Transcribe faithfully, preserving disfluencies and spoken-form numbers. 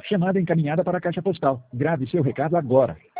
Chamada encaminhada para a caixa postal. Grave seu recado agora.